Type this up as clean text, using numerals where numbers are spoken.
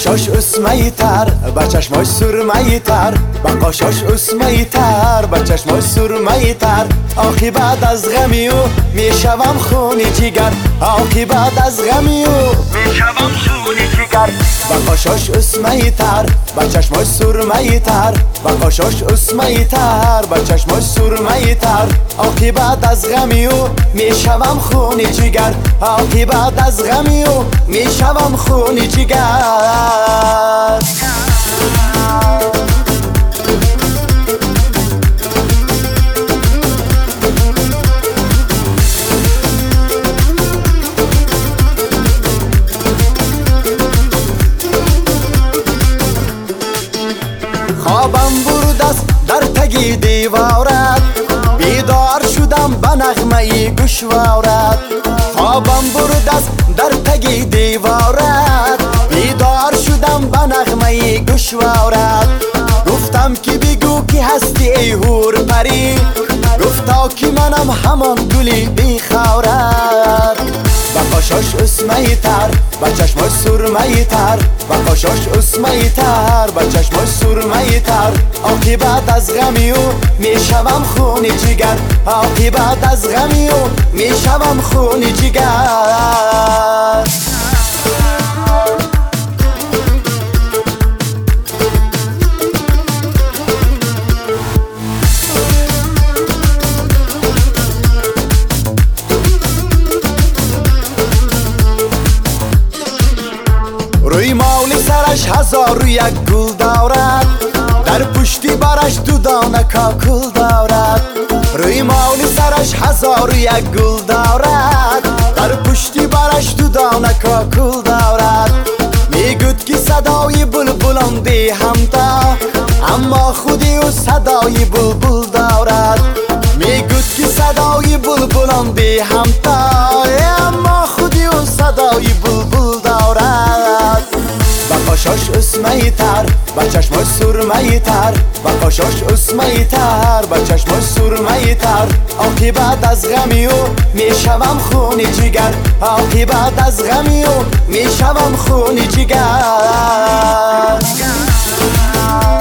قاشاش اسمایی تر، با چشماش سرمایی تر، با قاشاش اسمایی تر، با چشماش سرمایی تر. آخی بعد از غمی او میشوم خونی جگر، آخی بعد از غمی او میشوم خونی جگر. با قاشاش اسمایی تر، با چشماش سرمایی تر، با قاشاش اسمایی تر، با چشماش سرمایی تر. آخی بعد از غمی او میشوم خونی جگر، آخی بعد از غمی او میشوم خونی جگر. خوابم برد است در تگی دیوارت، بیدار شدم به نغمه گوشوارت. خوابم برد است در تگی دیوارت، بیدار شدم به نغمه گوشوارت. گفتم که بگو که هستی ای هور پری، گفتا که منم همان گلی بیخورت. با قاشاش اسمایی تر، با چشماش سرمایی تر، با قاشاش اسمایی تر، با چشماش سرمایی تر. آخی بعد از غمی او میشوم خونی جگر، آخی بعد از غمی او میشوم خونی جگر. روی مال سرش هزار و یک گل دارد، در پشتی برش دو دانه کاکل دارد. روی مال سرش هزار و یک گل دارد، در پشتی برش دو دانه کاکل دارد. میگوید که صدای بلبلان بی همتا، اما خودی او صدای بلبل دارد. میگوید که صدای بلبلان بی همتا، اما خودی او صدای بلبل دارد. با قاشاش اسمایی تر، با چشماش سرمایی تر، با قاشاش اسمایی تر، با چشماش سرمایی تر. آخی بعد از غمی او میشوم خونی جگر، آخی بعد از غمی او میشوم خونی جگر.